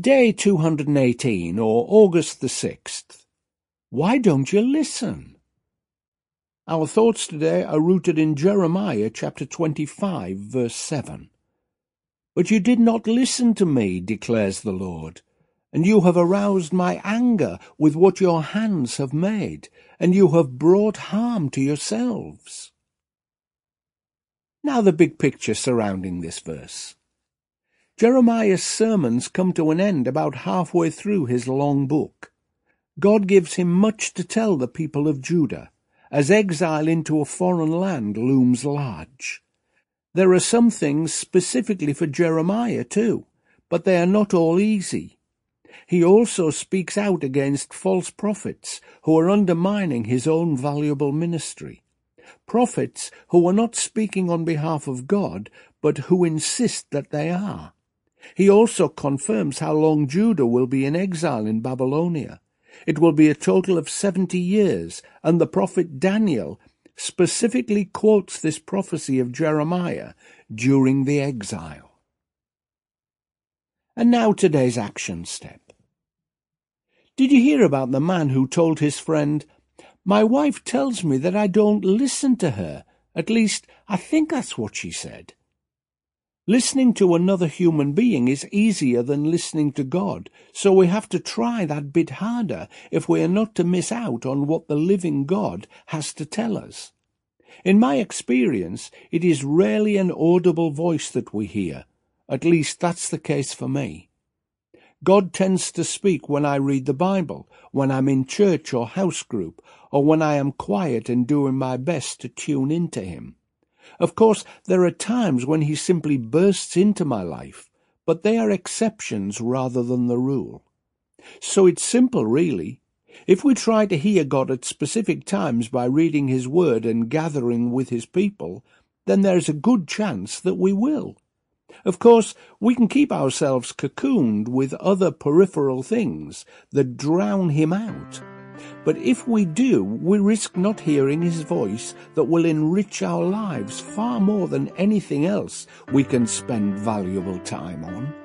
Day 218, or August the 6th. Why don't you listen? Our thoughts today are rooted in Jeremiah chapter 25, verse 7. But you did not listen to me, declares the Lord, and you have aroused my anger with what your hands have made, and you have brought harm to yourselves. Now the big picture surrounding this verse. Jeremiah's sermons come to an end about halfway through his long book. God gives him much to tell the people of Judah, as exile into a foreign land looms large. There are some things specifically for Jeremiah too, but they are not all easy. He also speaks out against false prophets who are undermining his own valuable ministry. Prophets who are not speaking on behalf of God, but who insist that they are. He also confirms how long Judah will be in exile in Babylonia. It will be a total of 70 years, and the prophet Daniel specifically quotes this prophecy of Jeremiah during the exile. And now today's action step. Did you hear about the man who told his friend, "My wife tells me that I don't listen to her. At least, I think that's what she said." Listening to another human being is easier than listening to God, so we have to try that bit harder if we are not to miss out on what the living God has to tell us. In my experience, it is rarely an audible voice that we hear. At least that's the case for me. God tends to speak when I read the Bible, when I'm in church or house group, or when I am quiet and doing my best to tune into him. Of course, there are times when he simply bursts into my life, but they are exceptions rather than the rule. So it's simple, really. If we try to hear God at specific times by reading his word and gathering with his people, then there's a good chance that we will. Of course, we can keep ourselves cocooned with other peripheral things that drown him out. But if we do, we risk not hearing his voice that will enrich our lives far more than anything else we can spend valuable time on.